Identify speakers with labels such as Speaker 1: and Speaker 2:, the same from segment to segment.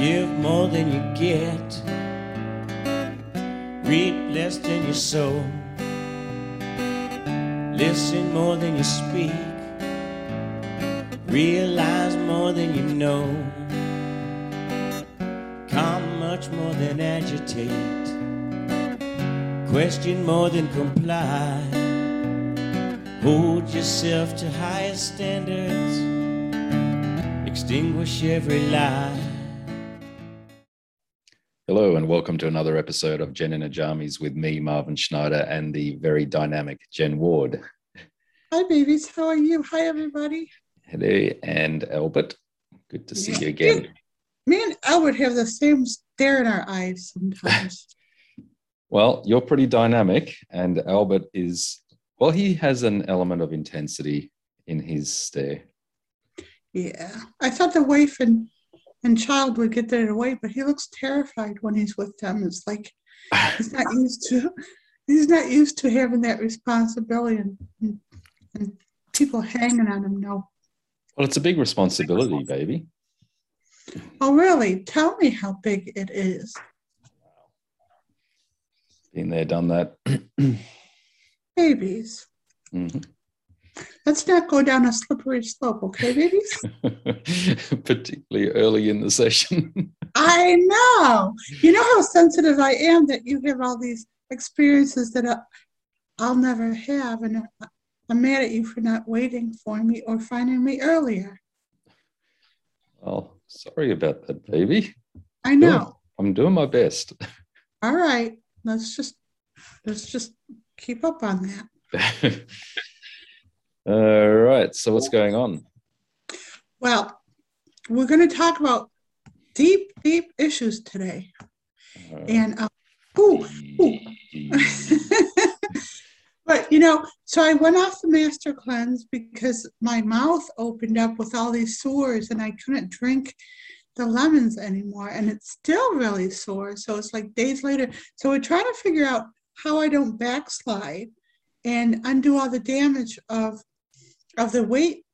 Speaker 1: Give more than you get. Read less than you sow. Listen more than you speak. Realize more than you know. Calm much more than agitate. Question more than comply. Hold yourself to higher standards. Extinguish every lie.
Speaker 2: Hello and welcome to another episode of Jen and her Jammies with me, Marvin Schneider, and the very dynamic Jen Ward.
Speaker 3: Hi, babies. How are you? Hi, everybody.
Speaker 2: Hello, and Albert. Good to see you again.
Speaker 3: Me and Albert have the same stare in our eyes sometimes.
Speaker 2: Well, you're pretty dynamic, and Albert is, well, he has an element of intensity in his stare.
Speaker 3: Yeah. I thought the wife and child would get that away, but he looks terrified when he's with them. It's like he's not used to having that responsibility and people hanging on him. No.
Speaker 2: Well, it's a big responsibility, baby.
Speaker 3: Oh, really? Tell me how big it is.
Speaker 2: Been there, done that.
Speaker 3: Babies.
Speaker 2: Mm-hmm.
Speaker 3: Let's not go down a slippery slope, okay, babies?
Speaker 2: Particularly early in the session.
Speaker 3: I know. You know how sensitive I am that you have all these experiences that I'll never have, and I'm mad at you for not waiting for me or finding me earlier.
Speaker 2: Well, sorry about that, baby.
Speaker 3: I know.
Speaker 2: I'm doing my best.
Speaker 3: All right. Let's just keep up on that.
Speaker 2: All right. So what's going on? Well,
Speaker 3: we're going to talk about deep issues today. And But, so I went off the master cleanse because my mouth opened up with all these sores and I couldn't drink the lemons anymore. And it's still really sore. So it's like days later. So we're trying to figure out how I don't backslide and undo all the damage of the weight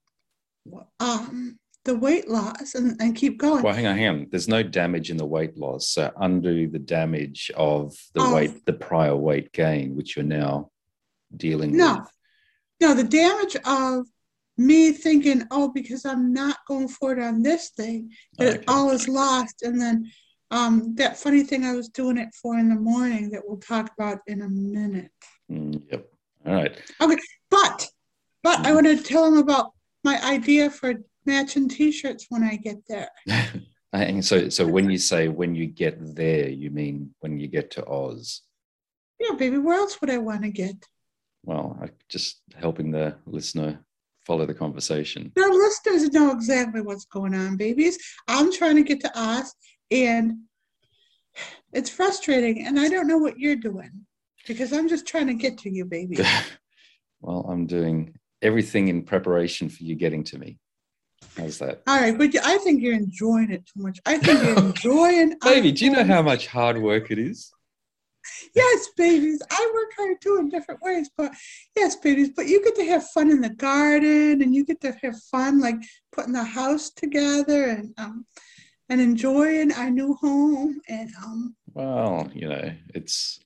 Speaker 3: loss and keep going.
Speaker 2: Well, hang on. There's no damage in the weight loss. So undo the damage of the prior weight gain, which you're now dealing with.
Speaker 3: No, the damage of me thinking, because I'm not going forward on this thing, that all is lost. And then that funny thing I was doing it for in the morning that we'll talk about in a minute.
Speaker 2: Yep. All right.
Speaker 3: Okay, but I want to tell them about my idea for matching T-shirts when I get there.
Speaker 2: So when you say when you get there, you mean when you get to Oz?
Speaker 3: Yeah, baby. Where else would I want to get?
Speaker 2: Well, just helping the listener follow the conversation.
Speaker 3: The listeners know exactly what's going on, babies. I'm trying to get to Oz, and it's frustrating, and I don't know what you're doing because I'm just trying to get to you, baby.
Speaker 2: Well, I'm doing everything in preparation for you getting to me. How's that?
Speaker 3: All right, but I think you're enjoying it too much. I think you're enjoying
Speaker 2: Baby, do you know how much hard work it is?
Speaker 3: Yes, babies. I work hard too in different ways, but yes, babies. But you get to have fun in the garden, and you get to have fun like putting the house together and enjoying our new home. And
Speaker 2: well, it's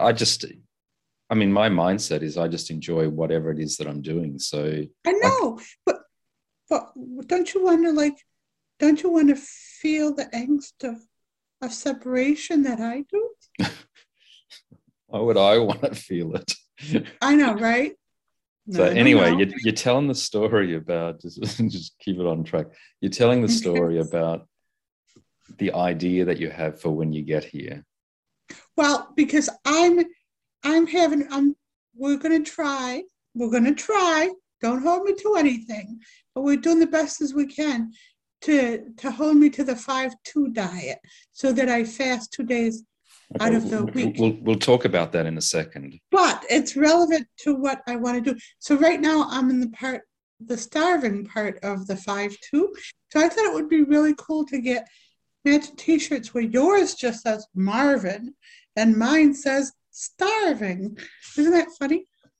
Speaker 2: my mindset is I just enjoy whatever it is that I'm doing. So
Speaker 3: I know, but don't you want to feel the angst of separation that I do?
Speaker 2: Why would I want to feel it?
Speaker 3: I know, right?
Speaker 2: So anyway, you're telling the story about, just keep it on track. You're telling the story about the idea that you have for when you get here.
Speaker 3: Well, because we're going to try. Don't hold me to anything, but we're doing the best as we can to hold me to the 5-2 diet so that I fast 2 days out of the week.
Speaker 2: We'll talk about that in a second.
Speaker 3: But it's relevant to what I want to do. So right now I'm in the starving part of the 5-2. So I thought it would be really cool to get matching T-shirts where yours just says Marvin and mine says starving. Isn't that funny?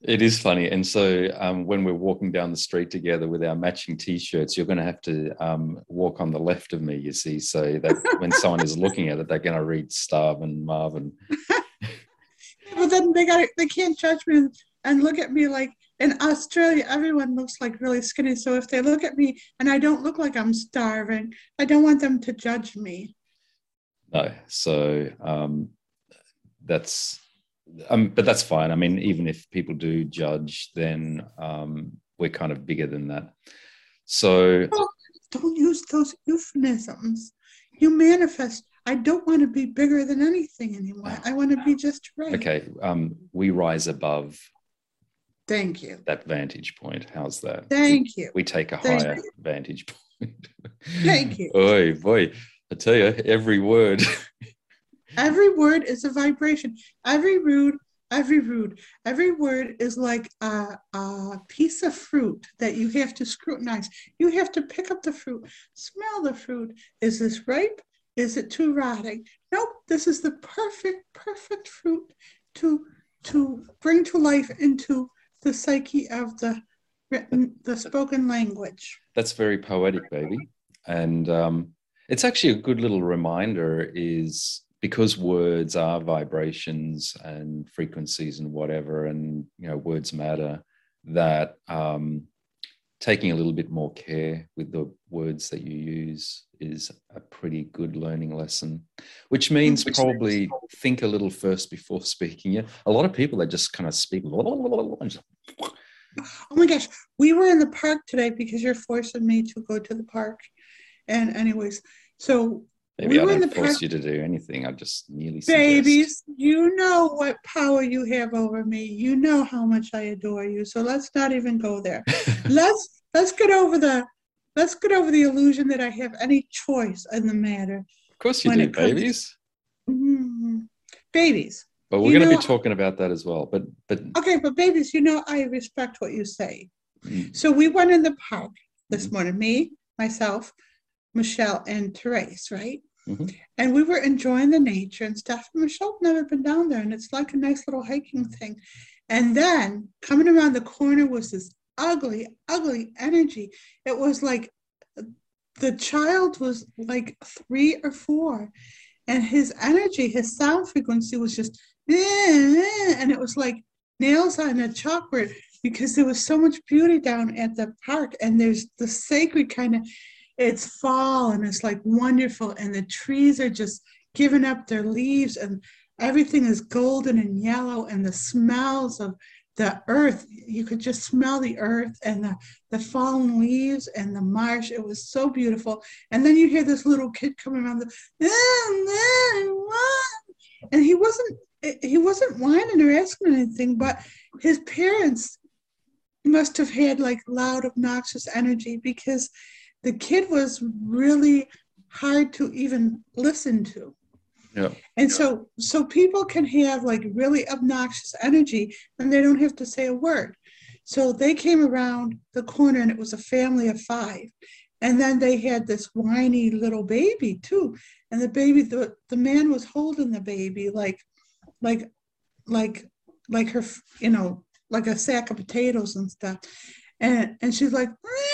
Speaker 2: It is funny. And so when we're walking down the street together with our matching T-shirts, you're going to have to walk on the left of me, you see, so that when someone is looking at it, they're going to read Starv and Marvin.
Speaker 3: But then they can't judge me and look at me like, in Australia, everyone looks like really skinny. So if they look at me and I don't look like I'm starving, I don't want them to judge me.
Speaker 2: No. So that's... but that's fine. I mean, even if people do judge, then we're kind of bigger than that. So
Speaker 3: don't use those euphemisms. You manifest. I don't want to be bigger than anything anymore. I want to be just right.
Speaker 2: Okay. We rise above.
Speaker 3: Thank you.
Speaker 2: That vantage point. How's that?
Speaker 3: Thank you.
Speaker 2: We take a higher vantage point.
Speaker 3: Thank you.
Speaker 2: Oh boy, I tell you, every word.
Speaker 3: Every word is a vibration. Every word is like a piece of fruit that you have to scrutinize. You have to pick up the fruit, smell the fruit. Is this ripe? Is it too rotting? Nope, this is the perfect fruit to bring to life into the psyche of the spoken language.
Speaker 2: That's very poetic, baby. And it's actually a good little reminder, is because words are vibrations and frequencies and whatever, and words matter, that taking a little bit more care with the words that you use is a pretty good learning lesson, which means probably think a little first before speaking. Yeah, a lot of people, they just kind of speak.
Speaker 3: Oh my gosh, we were in the park today because you're forcing me to go to the park. And anyways, so
Speaker 2: maybe I don't force you to do anything. I just nearly suggest.
Speaker 3: Babies, you know what power you have over me. You know how much I adore you. So let's not even go there. let's get over the illusion that I have any choice in the matter.
Speaker 2: Of course you do, babies.
Speaker 3: Babies.
Speaker 2: But we're going to be talking about that as well. But
Speaker 3: okay, but babies, I respect what you say. So we went in the park this morning, me, myself, Michelle, and Therese, right?
Speaker 2: Mm-hmm.
Speaker 3: And we were enjoying the nature and stuff. Michelle's never been down there, and it's like a nice little hiking thing. And then coming around the corner was this ugly energy. It was like the child was like 3 or 4, and his energy, his sound frequency was just, and it was like nails on a chalkboard, because there was so much beauty down at the park. And there's the sacred kind of, it's fall and it's like wonderful, and the trees are just giving up their leaves and everything is golden and yellow, and the smells of the earth, you could just smell the earth and the fallen leaves and the marsh. It was so beautiful. And then you hear this little kid coming around and he wasn't whining or asking anything, but his parents must have had like loud, obnoxious energy, because the kid was really hard to even listen to.
Speaker 2: Yeah.
Speaker 3: And so people can have like really obnoxious energy and they don't have to say a word. So they came around the corner and it was a family of 5. And then they had this whiny little baby too. And the baby, the man was holding the baby like her, like a sack of potatoes and stuff. And she's like,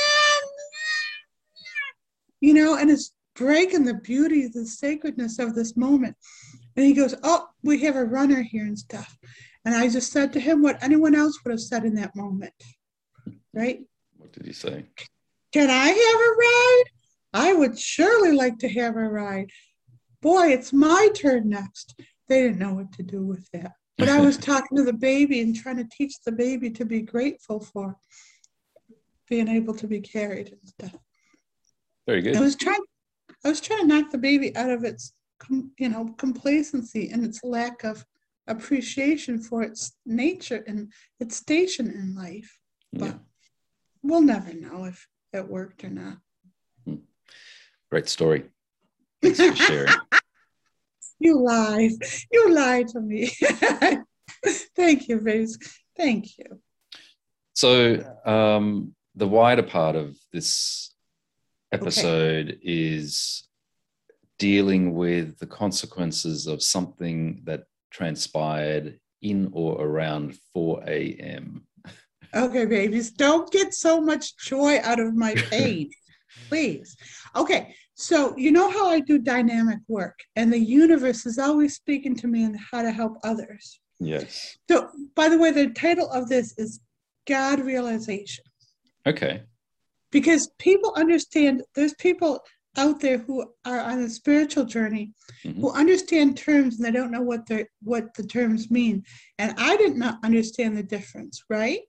Speaker 3: and it's breaking the beauty, the sacredness of this moment. And he goes, oh, we have a runner here and stuff. And I just said to him what anyone else would have said in that moment, right?
Speaker 2: What did he say?
Speaker 3: Can I have a ride? I would surely like to have a ride. Boy, it's my turn next. They didn't know what to do with that. But I was talking to the baby and trying to teach the baby to be grateful for being able to be carried and stuff.
Speaker 2: Very good.
Speaker 3: I was trying to knock the baby out of its, complacency and its lack of appreciation for its nature and its station in life. But we'll never know if it worked or not.
Speaker 2: Great story. Thanks for sharing.
Speaker 3: You lied to me. Thank you, Vince. Thank you.
Speaker 2: So the wider part of this episode is dealing with the consequences of something that transpired in or around 4 a.m.
Speaker 3: Okay, babies, don't get so much joy out of my pain, please. Okay, so you know how I do dynamic work, and the universe is always speaking to me on how to help others.
Speaker 2: Yes.
Speaker 3: So, by the way, the title of this is God Realization.
Speaker 2: Okay.
Speaker 3: Because people understand, there's people out there who are on a spiritual journey who understand terms and they don't know what the terms mean. And I did not understand the difference, right?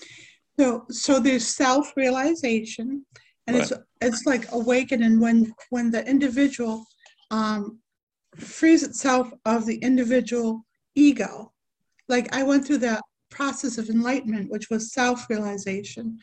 Speaker 3: So there's self-realization, and
Speaker 2: Right.
Speaker 3: it's like awakening when the individual frees itself of the individual ego. Like I went through the process of enlightenment, which was self-realization,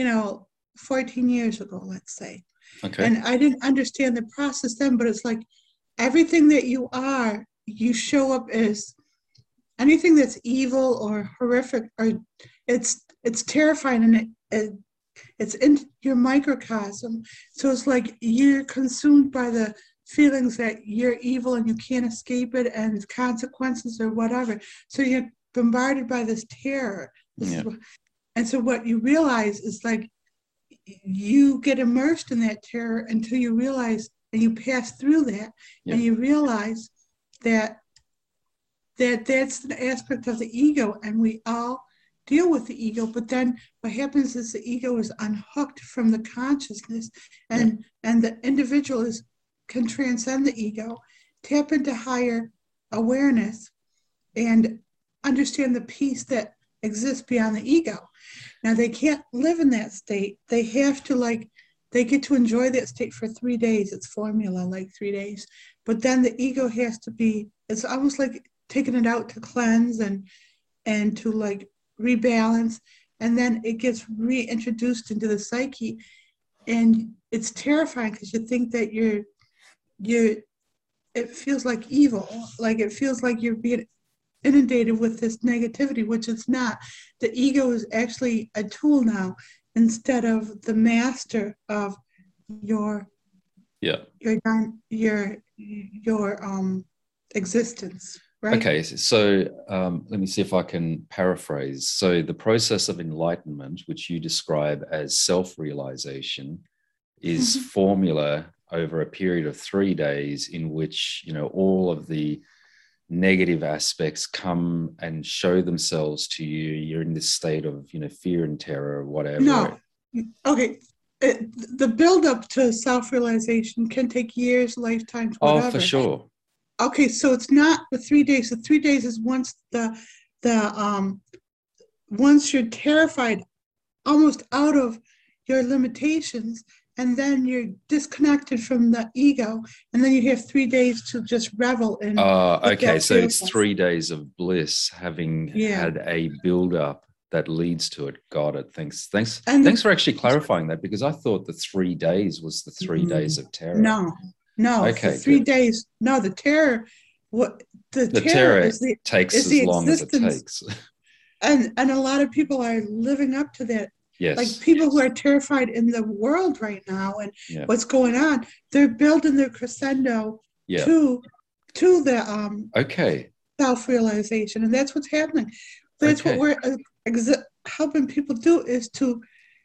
Speaker 3: 14 years ago, let's say.
Speaker 2: Okay.
Speaker 3: And I didn't understand the process then, but it's like everything that you are, you show up as anything that's evil or horrific, or it's terrifying, and it's in your microcosm. So it's like you're consumed by the feelings that you're evil and you can't escape it and consequences or whatever. So you're bombarded by this terror. And so what you realize is like you get immersed in that terror until you realize, and you pass through that, and you realize that that's an aspect of the ego, and we all deal with the ego. But then what happens is the ego is unhooked from the consciousness, and the individual can transcend the ego, tap into higher awareness, and understand the peace that exists beyond the ego. Now they can't live in that state. They have to they get to enjoy that state for 3 days. It's formula, like 3 days. But then the ego has to it's almost like taking it out to cleanse and to like rebalance. And then it gets reintroduced into the psyche. And it's terrifying because you think that it feels like evil. Like it feels like you're being inundated with this negativity, which it's not. The ego is actually a tool now instead of the master of your existence. Right?
Speaker 2: Okay, so let me see if I can paraphrase. So the process of enlightenment, which you describe as self-realization, is formula over a period of 3 days in which all of the negative aspects come and show themselves to you. You're in this state of fear and terror or whatever.
Speaker 3: No. Okay. The build-up to self-realization can take years, lifetimes, whatever.
Speaker 2: Oh, for sure.
Speaker 3: Okay, so it's not the 3 days. The 3 days is once once you're terrified almost out of your limitations, and then you're disconnected from the ego, and then you have 3 days to just revel in.
Speaker 2: Okay, so it's 3 days of bliss, having had a build-up that leads to it. Got it. Thanks for actually clarifying that, because I thought the 3 days was the 3 days of terror.
Speaker 3: No. Okay. 3 days. No, the terror. The terror
Speaker 2: takes as long as it takes.
Speaker 3: And a lot of people are living up to that.
Speaker 2: Yes.
Speaker 3: Like people who are terrified in the world right now and what's going on, they're building their crescendo to the self-realization, and that's what's happening. That's what we're helping people do, is to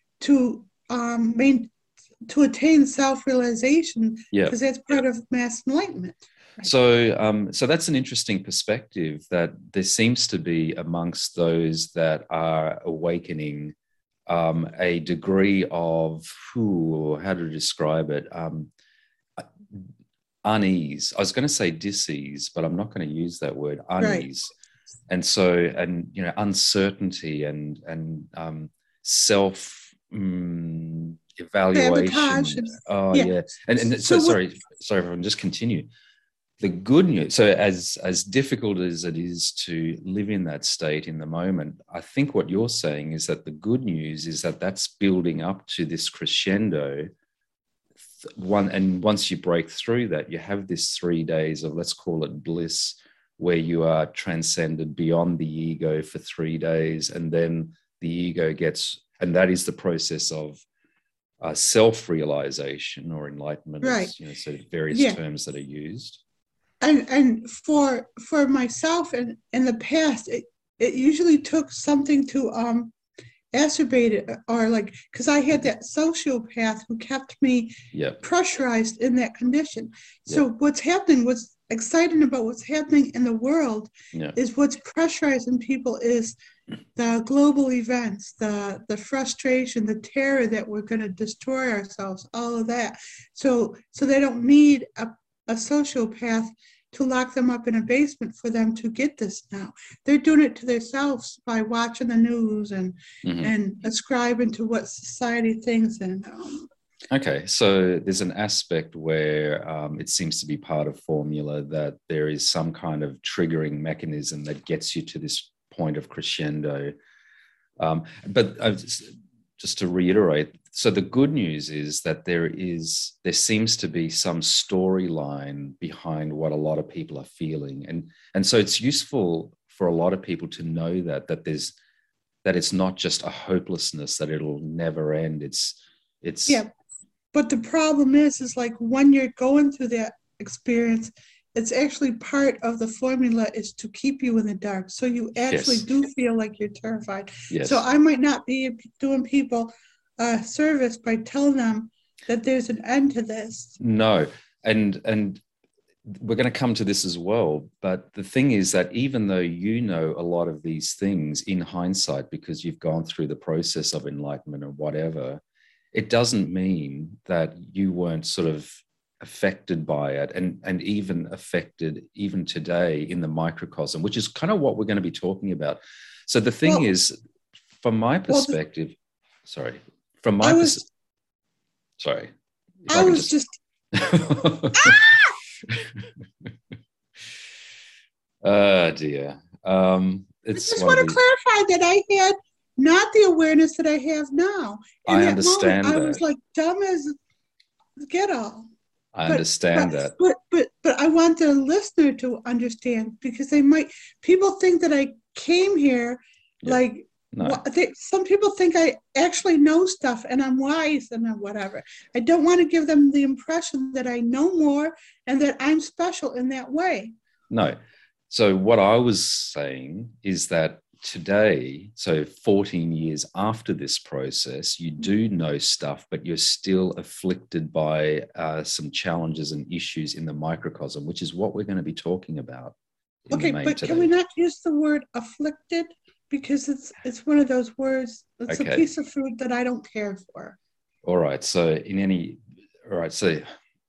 Speaker 3: attain self-realization, because that's part of mass enlightenment. Right?
Speaker 2: So that's an interesting perspective, that there seems to be amongst those that are awakening a degree of, how to describe it, unease. I was going to say dis-ease, but I'm not going to use that word, unease. Right. And uncertainty and self evaluation. And so sorry everyone, just continue. The good news, so as difficult as it is to live in that state in the moment, I think what you're saying is that the good news is that that's building up to this crescendo. And once you break through that, you have this 3 days of, let's call it bliss, where you are transcended beyond the ego for 3 days, and then the ego and that is the process of self-realization or enlightenment, right? So various terms that are used.
Speaker 3: And for myself in the past, it usually took something to exacerbate it, or like, because I had that sociopath who kept me
Speaker 2: Yep.
Speaker 3: pressurized in that condition. So what's happening, what's exciting about what's happening in the world
Speaker 2: Yep.
Speaker 3: is what's pressurizing people is the global events, the frustration, the terror that we're going to destroy ourselves, all of that. So they don't need a sociopath to lock them up in a basement for them to get this now. They're doing it to themselves by watching the news and ascribing to what society thinks. And
Speaker 2: okay, so there's an aspect where it seems to be part of formula that there is some kind of triggering mechanism that gets you to this point of crescendo. But just to reiterate, so the good news is that there seems to be some storyline behind what a lot of people are feeling, and so it's useful for a lot of people to know that it's not just a hopelessness that it'll never end. It's
Speaker 3: yeah, but the problem is like when you're going through that experience, it's actually part of the formula is to keep you in the dark. So you actually do feel like you're terrified.
Speaker 2: Yes.
Speaker 3: So I might not be doing people a service by telling them that there's an end to this.
Speaker 2: No. And we're going to come to this as well. But the thing is that even though you know a lot of these things in hindsight, because you've gone through the process of enlightenment or whatever, it doesn't mean that you weren't sort of affected by it and even affected even today in the microcosm, which is kind of what we're going to be talking about. So the thing is, from my perspective, I was just oh dear.
Speaker 3: I just want to clarify that I had not the awareness that I have now. In
Speaker 2: I understand that.
Speaker 3: I was like dumb as get all.
Speaker 2: I understand that.
Speaker 3: But I want the listener to understand, because people think that I came here like, no. Some people think I actually know stuff and I'm wise and whatever. I don't want to give them the impression that I know more and that I'm special in that way.
Speaker 2: No. So what I was saying is that today, so 14 years after this process, you do know stuff, but you're still afflicted by some challenges and issues in the microcosm, which is what we're going to be talking about.
Speaker 3: Okay, but today. Can we not use the word afflicted? Because it's one of those words, it's a piece of food that I don't care for.
Speaker 2: All right, so it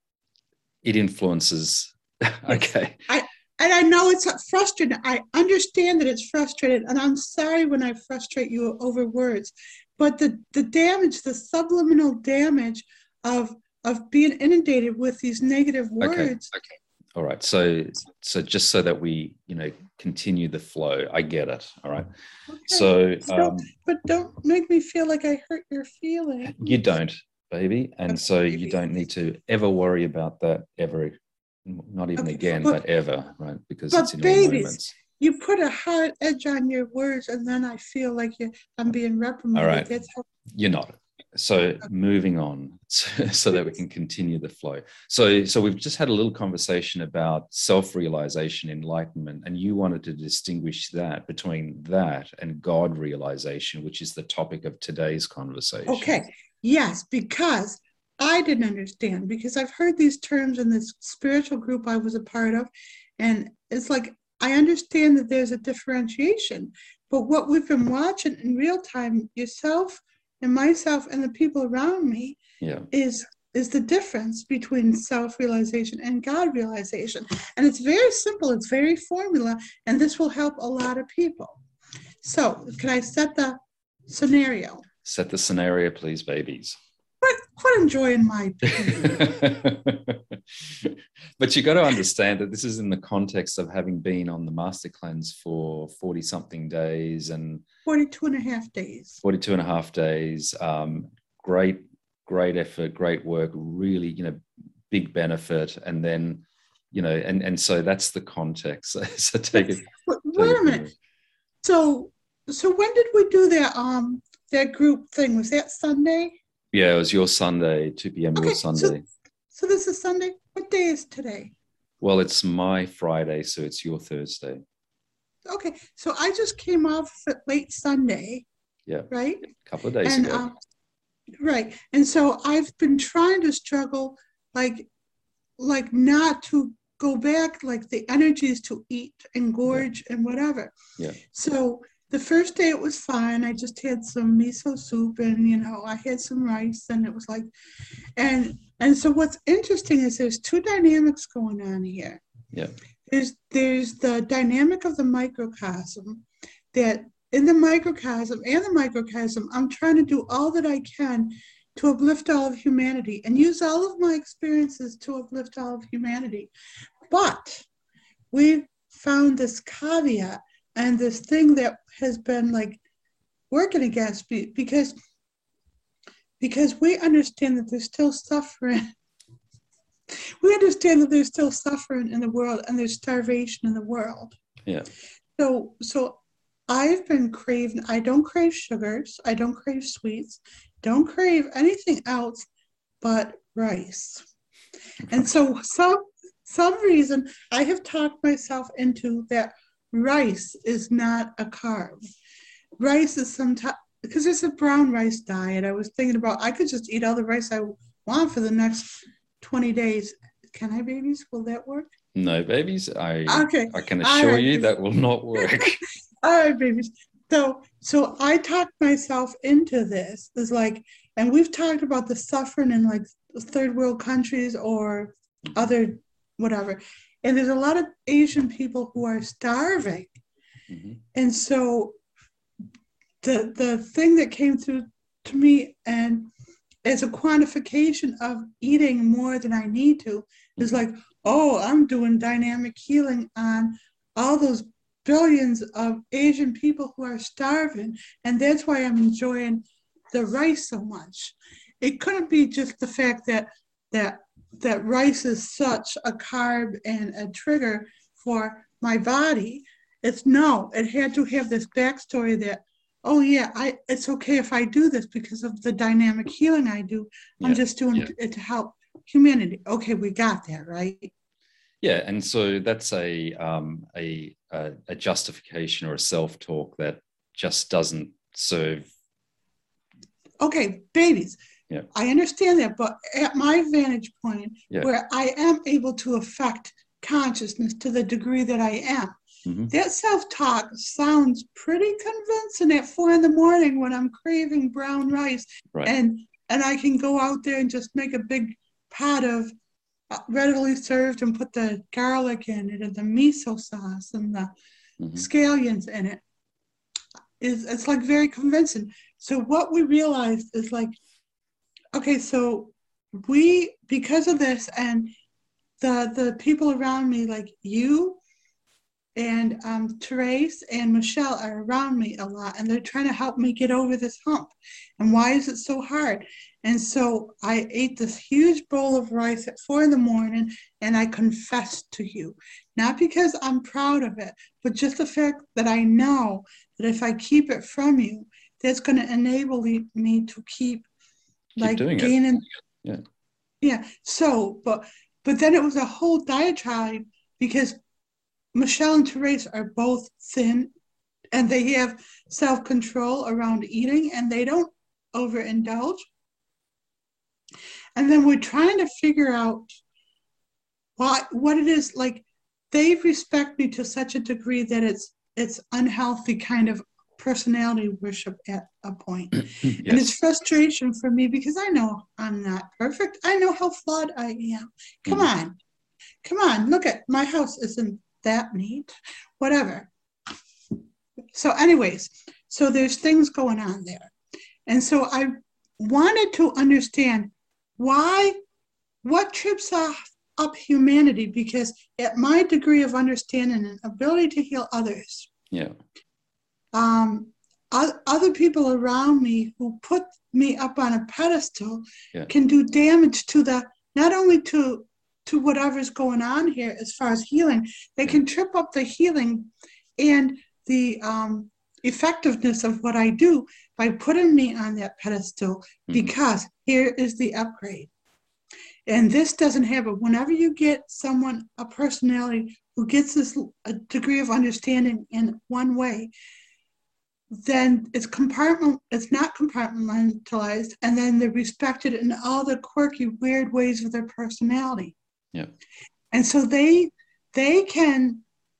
Speaker 2: influences, okay.
Speaker 3: And I know it's frustrating. I understand that it's frustrating, and I'm sorry when I frustrate you over words. But the damage, the subliminal damage of being inundated with these negative words.
Speaker 2: Okay. All right. So just so that we, continue the flow. I get it. All right. Okay. So
Speaker 3: but don't make me feel like I hurt your feelings.
Speaker 2: You don't, baby. And so you don't need to ever worry about that ever. Not even again, but ever, right? Because it's in all moments.
Speaker 3: You put a hard edge on your words, and then I feel like I'm being reprimanded.
Speaker 2: All right. You're not. So moving on, so that we can continue the flow. So we've just had a little conversation about self-realization, enlightenment, and you wanted to distinguish that between that and God realization, which is the topic of today's conversation.
Speaker 3: Okay. Yes, because I didn't understand, because I've heard these terms in this spiritual group I was a part of, and it's like, I understand that there's a differentiation, but what we've been watching in real time, yourself and myself and the people around me, is the difference between self-realization and God realization. And it's very simple, it's very formula, and this will help a lot of people. So can I set the scenario?
Speaker 2: Set the scenario, please, babies.
Speaker 3: Quite enjoying my
Speaker 2: But you got to understand that this is in the context of having been on the Master Cleanse for 40 something days and
Speaker 3: 42 and a half days.
Speaker 2: 42 and a half days. Great effort, great work, really, big benefit. And then, and so that's the context. So take it.
Speaker 3: Wait a minute. So when did we do that group thing? Was that Sunday?
Speaker 2: Yeah, it was your Sunday, 2 p.m. your Sunday.
Speaker 3: So this is Sunday. What day is today?
Speaker 2: Well, it's my Friday, so it's your Thursday.
Speaker 3: Okay, so I just came off it late Sunday,
Speaker 2: Yeah.
Speaker 3: right?
Speaker 2: A couple of days
Speaker 3: And
Speaker 2: ago.
Speaker 3: right, and so I've been trying to struggle, like not to go back, like the energies to eat and gorge and whatever.
Speaker 2: Yeah.
Speaker 3: So the first day it was fine. I just had some miso soup, and I had some rice, and it was like, and so what's interesting is there's two dynamics going on here.
Speaker 2: Yeah.
Speaker 3: There's the dynamic of the microcosm, that in the microcosm and the microcosm, I'm trying to do all that I can to uplift all of humanity and use all of my experiences to uplift all of humanity. But we've found this caveat and this thing that has been like working against me, because we understand that there's still suffering. We understand that there's still suffering in the world, and there's starvation in the world.
Speaker 2: Yeah.
Speaker 3: So I've been craving, I don't crave sugars, I don't crave sweets, don't crave anything else but rice. And so some reason I have talked myself into that rice is not a carb. Rice is sometimes, because it's a brown rice diet. I was thinking about, I could just eat all the rice I want for the next 20 days. Can I, babies? Will that work?
Speaker 2: No, babies. I can
Speaker 3: All
Speaker 2: assure
Speaker 3: right,
Speaker 2: you
Speaker 3: babies.
Speaker 2: that will not work.
Speaker 3: All right, babies. So I talked myself into this. It's like, and we've talked about the suffering in like third world countries or other whatever. And there's a lot of Asian people who are starving.
Speaker 2: Mm-hmm.
Speaker 3: And so the thing that came through to me, and as a quantification of eating more than I need to, is like, oh, I'm doing dynamic healing on all those billions of Asian people who are starving. And that's why I'm enjoying the rice so much. It couldn't be just the fact that rice is such a carb and a trigger for my body. It had to have this backstory that, oh yeah, it's okay if I do this because of the dynamic healing I do. I'm just doing it to help humanity. Okay, we got that, right?
Speaker 2: Yeah, and so that's a justification or a self-talk that just doesn't serve.
Speaker 3: Okay, babies.
Speaker 2: Yeah.
Speaker 3: I understand that, but at my vantage point, where I am able to affect consciousness to the degree that I am, that self-talk sounds pretty convincing at 4 a.m. when I'm craving brown rice,
Speaker 2: right.
Speaker 3: and I can go out there and just make a big pot of readily served and put the garlic in it and the miso sauce and the scallions in it. It's like very convincing. So what we realized is like, okay, so because of this, and the people around me, like you and Therese and Michelle are around me a lot, and they're trying to help me get over this hump. And why is it so hard? And so I ate this huge bowl of rice at 4 a.m, and I confessed to you, not because I'm proud of it, but just the fact that I know that if I keep it from you, that's going to enable me to keep like gaining. Yeah. So, but then it was a whole diatribe, because Michelle and Therese are both thin, and they have self-control around eating, and they don't overindulge. And then we're trying to figure out what it is. Like, they respect me to such a degree that it's unhealthy kind of personality worship at a point.
Speaker 2: Yes.
Speaker 3: And it's frustration for me, because I know I'm not perfect. I know how flawed I am. Come on, look at my house isn't that neat, whatever. So anyways, so there's things going on there. And so I wanted to understand what trips up humanity, because at my degree of understanding and ability to heal others, other people around me who put me up on a pedestal can do damage to not only to whatever's going on here as far as healing, they can trip up the healing and the effectiveness of what I do by putting me on that pedestal, because here is the upgrade. And this doesn't have it. Whenever you get a personality who gets this a degree of understanding in one way, then it's not compartmentalized, and then they're respected in all the quirky, weird ways of their personality.
Speaker 2: Yeah.
Speaker 3: And so they can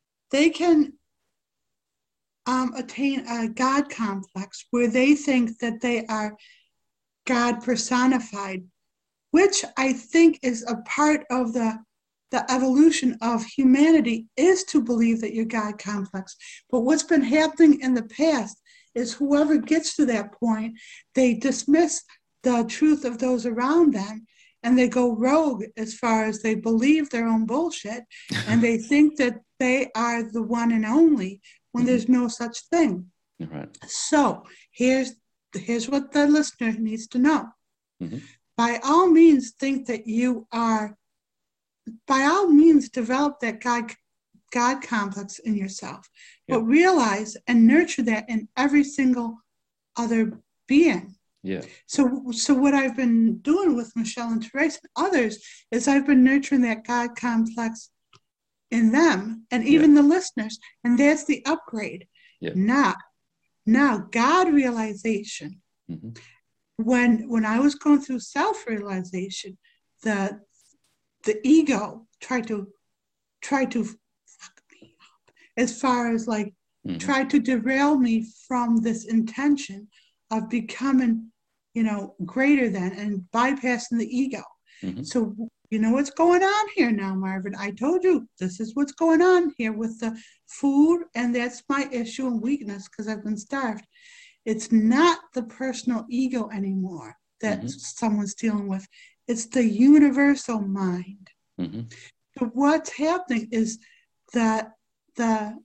Speaker 3: attain a God complex where they think that they are God personified, which I think is a part of the evolution of humanity, is to believe that you're God complex. But what's been happening in the past is whoever gets to that point, they dismiss the truth of those around them, and they go rogue as far as they believe their own bullshit, and they think that they are the one and only when there's no such thing.
Speaker 2: Right.
Speaker 3: So here's what the listener needs to know.
Speaker 2: Mm-hmm.
Speaker 3: By all means, think that you are, by all means, develop that God complex in yourself, but realize and nurture that in every single other being.
Speaker 2: Yeah.
Speaker 3: So what I've been doing with Michelle and Therese and others is I've been nurturing that God complex in them and even the listeners, and that's the upgrade.
Speaker 2: Yeah.
Speaker 3: Now God realization.
Speaker 2: Mm-hmm.
Speaker 3: When I was going through self-realization, the ego tried to fuck me up, as far as like tried to derail me from this intention of becoming, greater than, and bypassing the ego. Mm-hmm. So you know what's going on here now, Marvin. I told you this is what's going on here with the food, and that's my issue and weakness because I've been starved. It's not the personal ego anymore that someone's dealing with. It's the universal mind. Mm-hmm. So what's happening is that the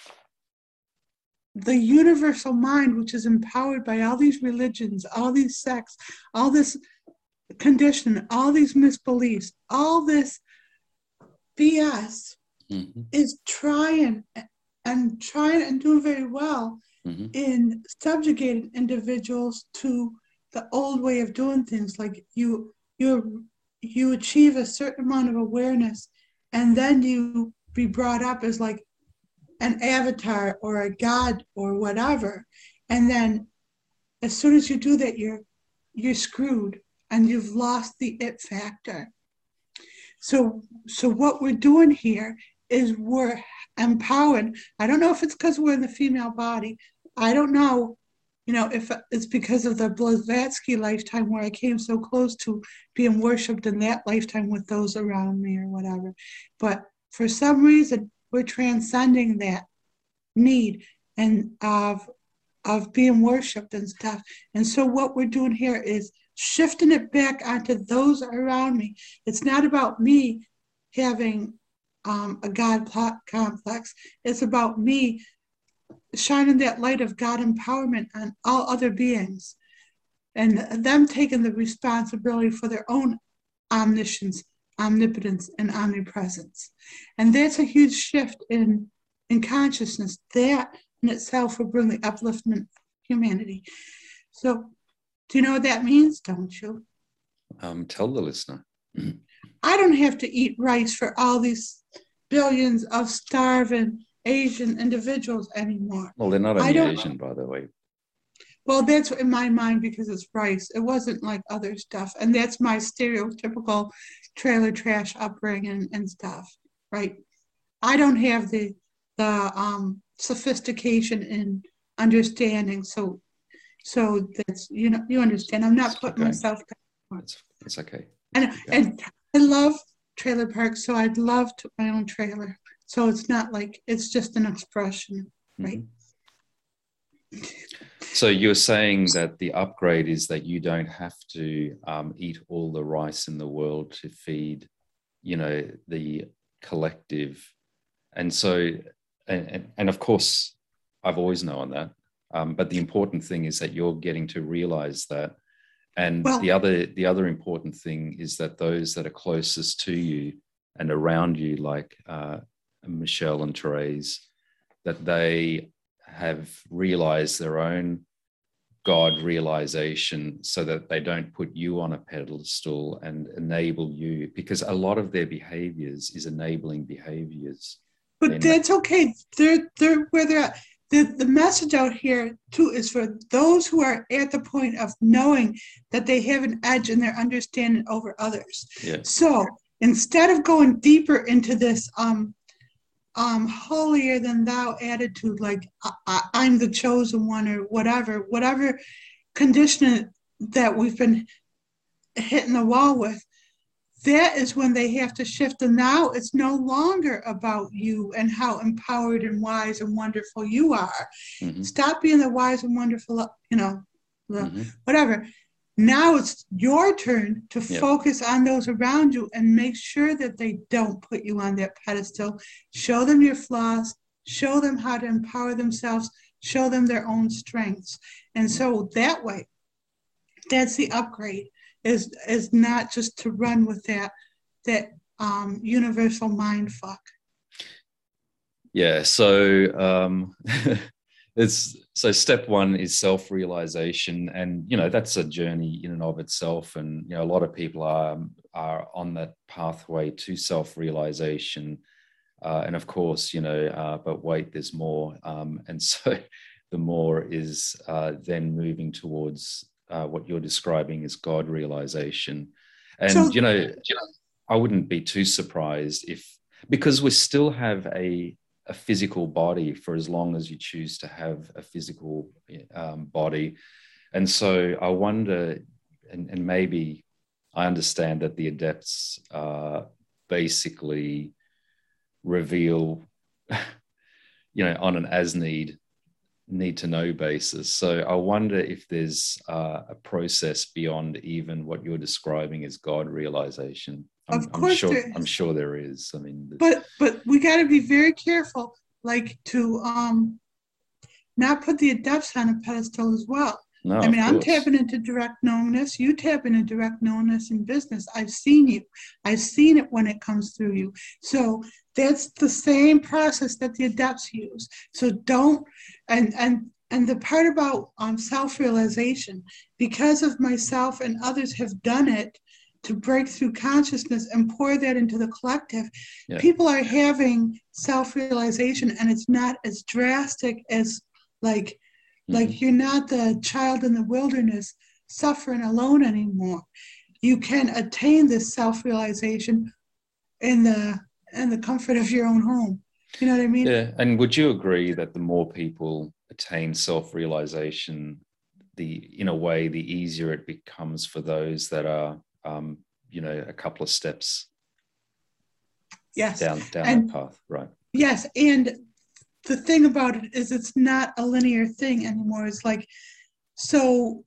Speaker 3: universal mind, which is empowered by all these religions, all these sects, all this conditioning, all these misbeliefs, all this BS, is trying and doing very well in subjugating individuals to the old way of doing things. Like you achieve a certain amount of awareness, and then you be brought up as like an avatar or a god or whatever, and then as soon as you do that, you're screwed and you've lost the it factor. So what we're doing here is we're empowered. I don't know if it's because we're in the female body. I don't know, if it's because of the Blavatsky lifetime where I came so close to being worshipped in that lifetime with those around me or whatever. But for some reason, we're transcending that need and of being worshipped and stuff. And so what we're doing here is shifting it back onto those around me. It's not about me having a God complex. It's about me shining that light of God empowerment on all other beings, and them taking the responsibility for their own omniscience, omnipotence, and omnipresence. And that's a huge shift in consciousness. That in itself will bring the upliftment of humanity. So do you know what that means, don't you?
Speaker 2: Tell the listener.
Speaker 3: I don't have to eat rice for all these billions of starving Asian individuals anymore.
Speaker 2: Well, they're not only Asian, by the way.
Speaker 3: Well, that's in my mind because it's rice. It wasn't like other stuff. And that's my stereotypical trailer trash upbringing and stuff, right? I don't have the sophistication in understanding. So that's, you understand. I'm not putting myself down.
Speaker 2: It's okay.
Speaker 3: And I love trailer parks, so I'd love to my own trailer. So it's not like, it's just an expression, right?
Speaker 2: So you're saying that the upgrade is that you don't have to eat all the rice in the world to feed, the collective. And so, and of course, I've always known that. But the important thing is that you're getting to realize that. And the other important thing is that those that are closest to you and around you, like Michelle and Therese, that they have realized their own God realization so that they don't put you on a pedestal and enable you, because a lot of their behaviors is enabling behaviors.
Speaker 3: But that's okay. They're where they're at. The message out here too is for those who are at the point of knowing that they have an edge in their understanding over others.
Speaker 2: Yeah.
Speaker 3: So instead of going deeper into this holier than thou attitude, like I'm the chosen one or whatever condition that we've been hitting the wall with, that is when they have to shift. And now it's no longer about you and how empowered and wise and wonderful you are.
Speaker 2: Mm-hmm.
Speaker 3: Stop being the wise and wonderful, whatever. Now it's your turn to focus on those around you and make sure that they don't put you on that pedestal. Show them your flaws, show them how to empower themselves, show them their own strengths. And so that way, that's the upgrade. Is not just to run with that universal mind fuck.
Speaker 2: Yeah. So so step one is self-realization, and that's a journey in and of itself. And a lot of people are on that pathway to self-realization, and of course, but wait, there's more. And so the more is then moving towards what you're describing as God realization. And,
Speaker 3: So-
Speaker 2: I wouldn't be too surprised because we still have a physical body for as long as you choose to have a physical body. And so I wonder, and maybe I understand that the adepts basically reveal, on an need to know basis. So I wonder if there's a process beyond even what you're describing as God realization.
Speaker 3: Of course there is.
Speaker 2: I'm sure there is. I mean,
Speaker 3: But we got to be very careful, like to not put the adepts on a pedestal as well.
Speaker 2: no,
Speaker 3: I mean,
Speaker 2: of
Speaker 3: I'm
Speaker 2: course.
Speaker 3: tapping into direct knowingness. You tap into direct knowingness in business. I've seen you. I've seen it when it comes through you. So that's the same process that the adepts use. So don't, and the part about self-realization, because of myself and others have done it to break through consciousness and pour that into the collective, people are having self-realization, and it's not as drastic as like you're not the child in the wilderness suffering alone anymore. You can attain this self-realization in the comfort of your own home. You know what I mean?
Speaker 2: Yeah. And would you agree that the more people attain self-realization, in a way, the easier it becomes for those that are, a couple of steps down that path, right?
Speaker 3: Yes. And the thing about it is it's not a linear thing anymore. It's like, so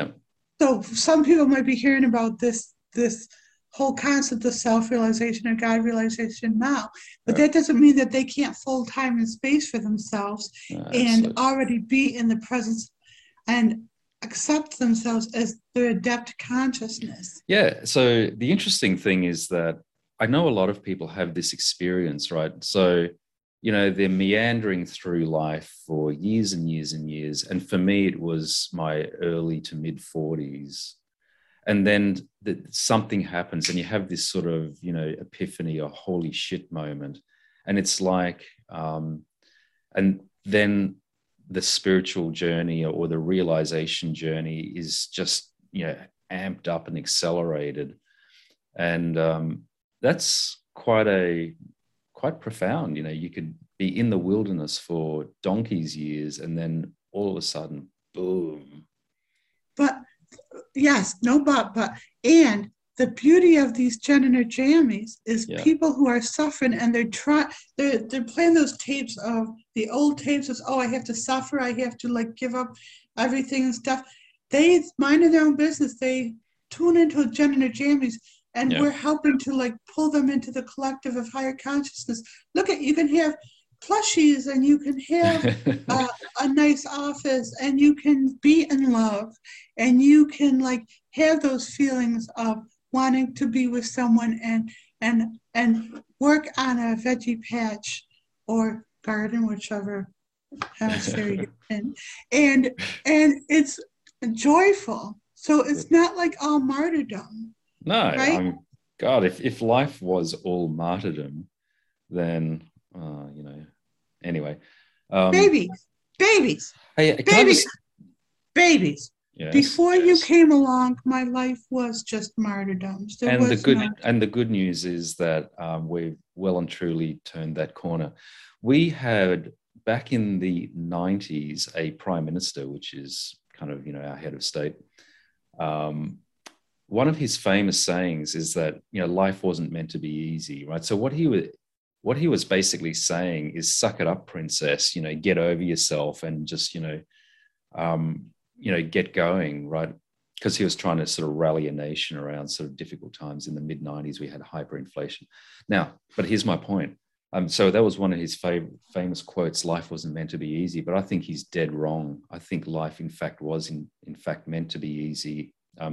Speaker 3: some people might be hearing about this whole concept of self-realization or God realization now, but that doesn't mean that they can't full time and space for themselves and already be in the presence and accept themselves as their adept consciousness.
Speaker 2: Yeah. So the interesting thing is that I know a lot of people have this experience, right? So, they're meandering through life for years and years and years. And for me, it was my early to mid 40s. And then something happens and you have this sort of, epiphany or holy shit moment. And it's like, and then the spiritual journey or the realization journey is just, amped up and accelerated. And that's quite profound. You could be in the wilderness for donkey's years and then all of a sudden, boom.
Speaker 3: But yes, no, but and the beauty of these gender jammies is people who are suffering and they're playing those tapes of the old tapes of, I have to suffer, I have to give up everything and stuff. They mind their own business. They tune into gender jammies, and we're helping to pull them into the collective of higher consciousness. You can have plushies, and you can have a nice office, and you can be in love, and you can have those feelings of wanting to be with someone and work on a veggie patch or garden, whichever hemisphere you're in, and it's joyful. So it's not all martyrdom.
Speaker 2: No,
Speaker 3: right?
Speaker 2: God, if life was all martyrdom, then You know. Anyway,
Speaker 3: Babies,
Speaker 2: hey, can I
Speaker 3: babies,
Speaker 2: just?
Speaker 3: babies.
Speaker 2: Yes,
Speaker 3: Before you
Speaker 2: yes.
Speaker 3: came along, my life was just martyrdoms. There
Speaker 2: And the
Speaker 3: was
Speaker 2: good
Speaker 3: no.
Speaker 2: and the good news is that we've well and truly turned that corner. We had back in the 90s a prime minister, which is kind of our head of state. One of his famous sayings is that life wasn't meant to be easy, right? So what he was basically saying is, suck it up, princess. Get over yourself and just get going, right? Because he was trying to sort of rally a nation around sort of difficult times. In the mid 90s, we had hyperinflation. Now, but here's my point. So that was one of his famous quotes: life wasn't meant to be easy. But I think he's dead wrong. I think life, in fact, was in fact meant to be easy.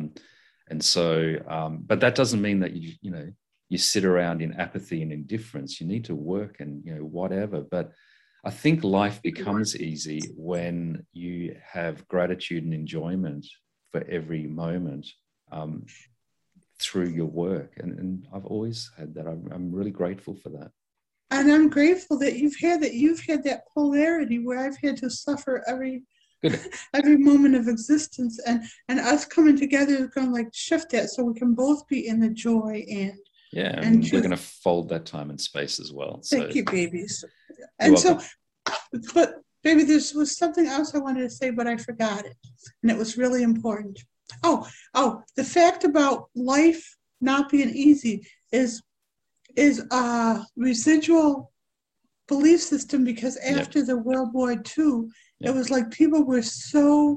Speaker 2: But that doesn't mean that you sit around in apathy and indifference. You need to work and whatever. But I think life becomes easy when you have gratitude and enjoyment for every moment through your work. And I've always had that. I'm really grateful for that.
Speaker 3: And I'm grateful that you've had that polarity where I've had to suffer every moment of existence, and us coming together is going to like shift that so we can both be in the joy and
Speaker 2: we're going to fold that time and space as well.
Speaker 3: Thank you, babies. And so, but baby, there was something else I wanted to say, but I forgot it, and it was really important. Oh, the fact about life not being easy is a residual belief system, because after the World War II, it was like people were so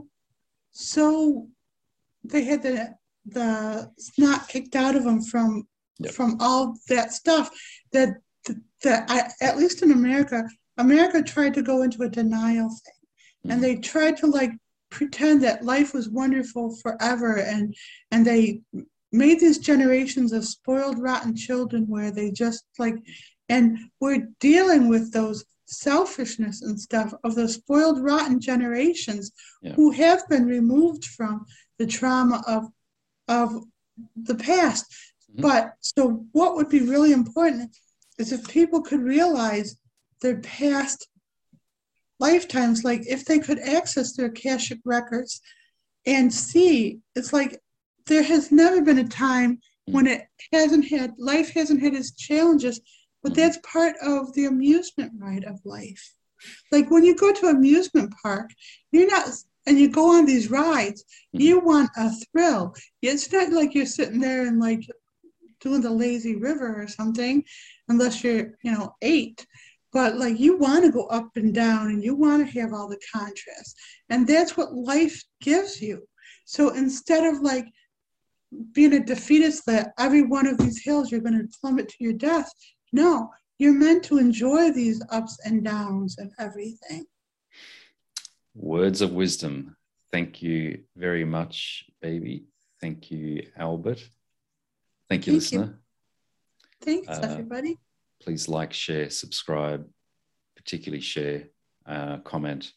Speaker 3: they had the snot kicked out of them from all that stuff that at least in America tried to go into a denial thing, and they tried to like pretend that life was wonderful forever, and they made these generations of spoiled, rotten children where they just like, and we're dealing with those selfishness and stuff of the spoiled, rotten generations who have been removed from the trauma of the past. But so what would be really important is if people could realize their past lifetimes, like if they could access their Akashic records and see, it's like there has never been a time when life hasn't had its challenges, but that's part of the amusement ride of life. Like when you go to an amusement park, and you go on these rides, you want a thrill. It's not like you're sitting there and like doing the lazy river or something, unless you're, 8. But like you want to go up and down and you want to have all the contrast. And that's what life gives you. So instead of like being a defeatist that every one of these hills you're going to plummet to your death, no, you're meant to enjoy these ups and downs and everything.
Speaker 2: Words of wisdom. Thank you very much, baby. Thank you, Albert. Thank you, listener.
Speaker 3: Thanks, everybody.
Speaker 2: Please like, share, subscribe, particularly share, comment.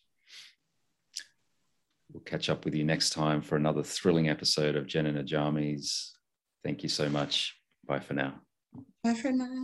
Speaker 2: We'll catch up with you next time for another thrilling episode of Jen and Ajami's. Thank you so much. Bye for now.
Speaker 3: Bye for now.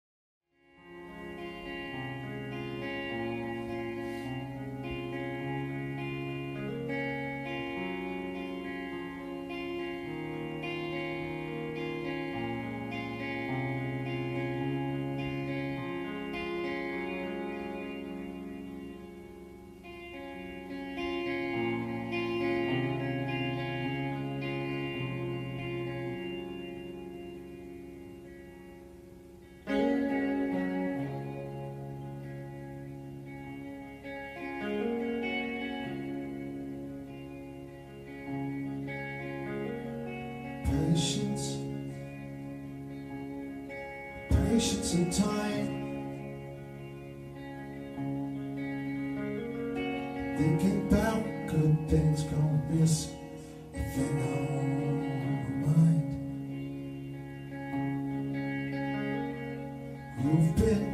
Speaker 4: Patience and time, thinking about good things gonna miss within our mind. You've been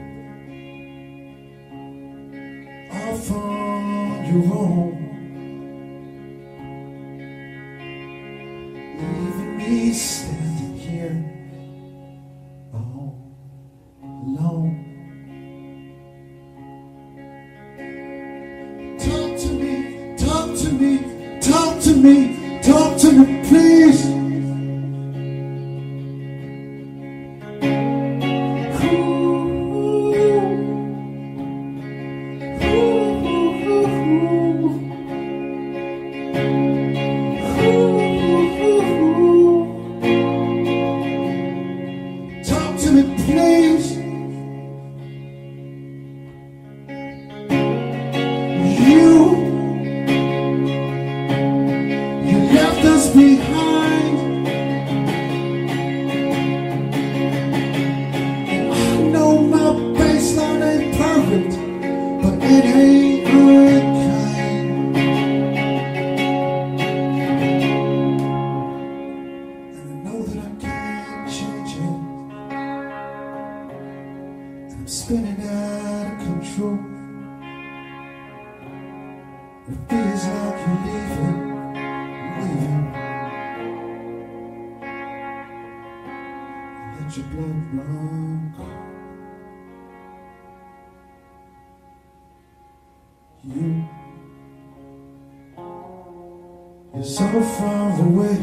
Speaker 4: off on your own, leaving me standing here all alone. Talk to me, please. You left us behind. And I know my baseline ain't perfect, but it ain't unkind. And I know that I can't change it. And I'm spinning out of control. It feels like you're leaving. Let your blood run cold. You're so far away.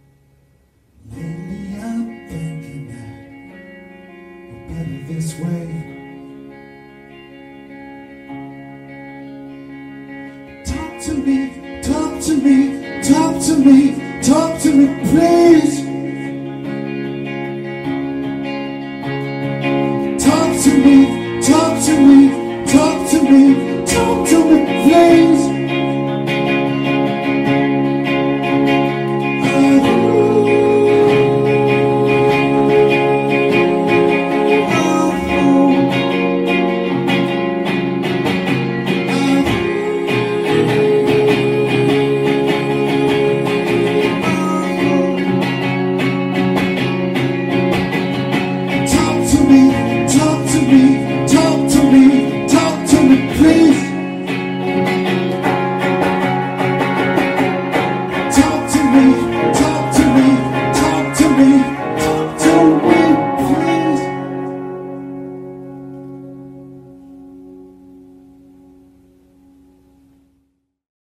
Speaker 4: Lately I'm thinking that we're better this way.